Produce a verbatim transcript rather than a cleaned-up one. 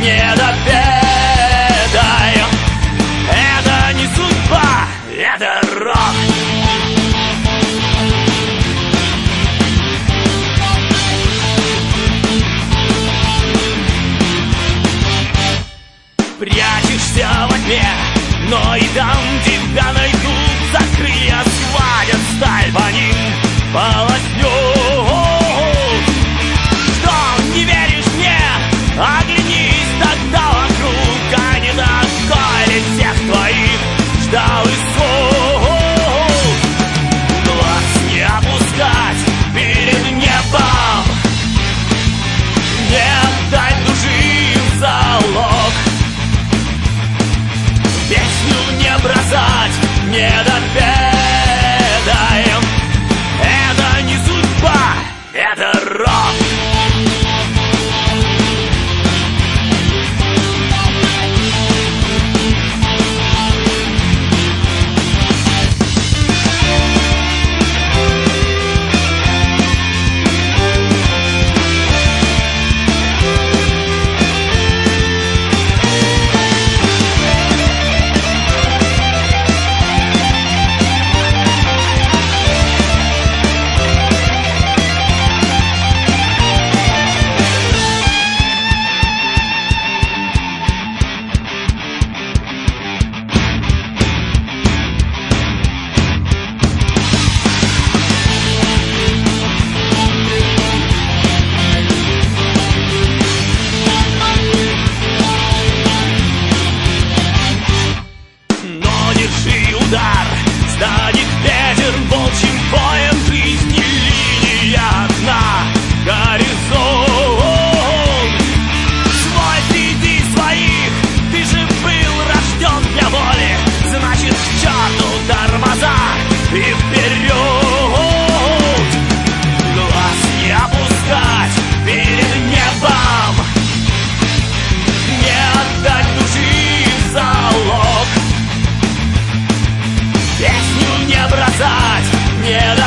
не допетай. Это не судьба, это рок. Прячешься во тьме, но и там тебя найдут. За крылья схватят, сталь по ним полоснет. Что, не веришь мне? Оглянись тогда вокруг. А не такой ли всех твоих ждал исход? Глаз не опускать перед небом, не отдать души в залог. Песню не бросать, не допедаем. Это не судьба, это рок. Удар станет ветер волчьим боем жизни, линия одна, горизонт. Свой среди своих, ты же был рожден для воли, значит к черту тормоза и вперед. Глаз не опускать перед небом, не отдать души в залог. Песню не бросать, не